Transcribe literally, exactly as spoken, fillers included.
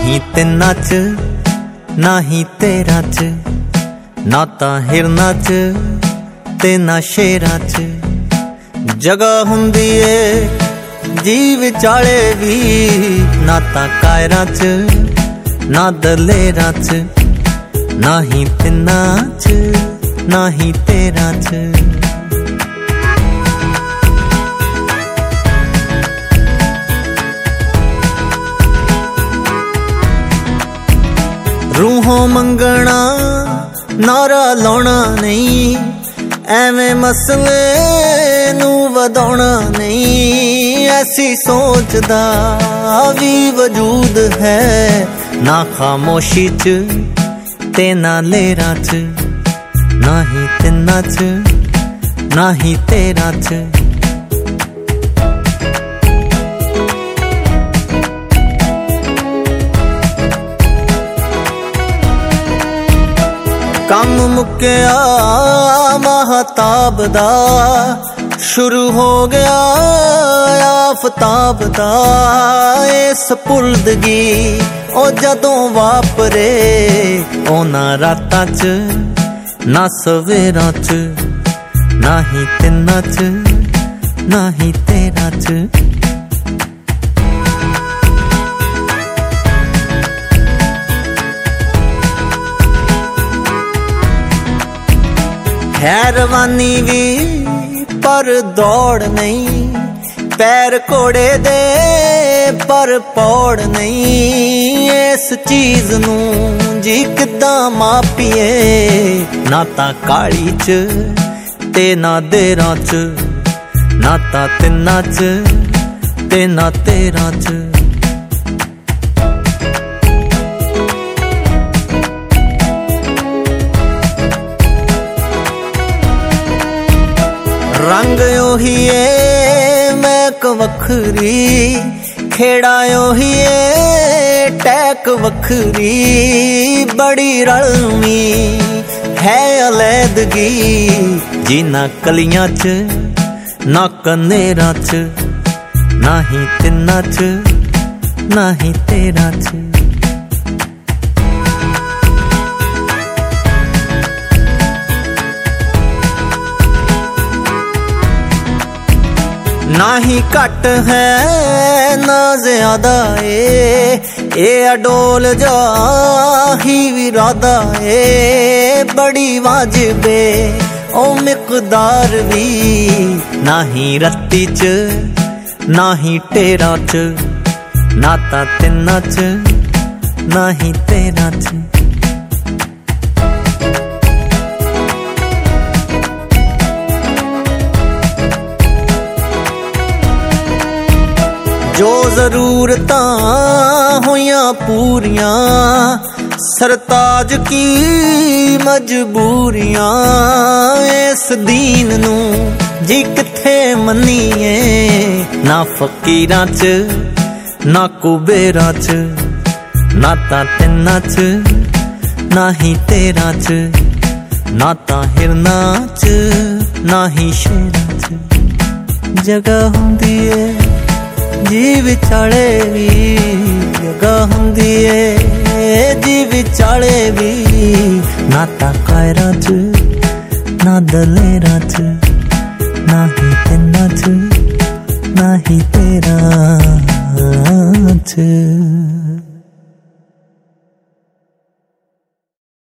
ही तिन्ना च ना ही तेरा च, ना ता हिरना च ते ना शेरा च। जगह हुंदी ए जी विचाले भी, ना ता कायरा च ना दलेरा च, ना ही तिन्ना च ना ही तेरा च। रूहों मंगना नारा लाउणा नहीं, एवें मसले नू वधाउणा नहीं। ऐसी सोच दा भी वजूद है, ना खामोशी च ते ना लेरा च, ना ही तिन्ना च ना ही तेरा च। कम मुक्या महताब दा, शुरू हो गया आफताब दा। इस पुलदगी ओ जदों वापरे, ओना रातां च ना सवेरा च, ना ही तिन्ना च ना ही तेरा च। है रवानी भी पर दौड़ नहीं, पैर घोड़े दे पर पौड़ नहीं। इस चीज नू जी किदां मापीए, ना ता काली च ते ना देरा च, ना ता तिन्ना च ते ना तेरा च। रंग ओही है महक वखरी, खेड़ा ओही है टैक वखरी। बड़ी रलमी है अलैदगी, जी ना कलियां च ना कनेरा च, ना ही तिन्ना च ना ही तेरा च। ना ही घट है ना ज्यादा ए, ए अडोल जा ही विरादा ए। बड़ी वाजिबे ओ मिकदार भी, ना ही रत्ती च ना ही टेरा च, ना ता तिन्ना च ना ही तेरा च। जो जरूरतां होइयां पूरियां, सरताज की मजबूरियां। इस दीन नू जी किथे मन्नीए, ना फकीरां च ना कुबेरा च, ना ता तिन्ना च ना ही तेरा च, ना ता हिरना च ना ही शेरा च। जगह हुंदी ए जी विचाले भी, जगह हुंदी ए जी विचाले भी। ना ता कायरा च ना दलेरा च, ना ही तिन्ना च ना ही तेरा च।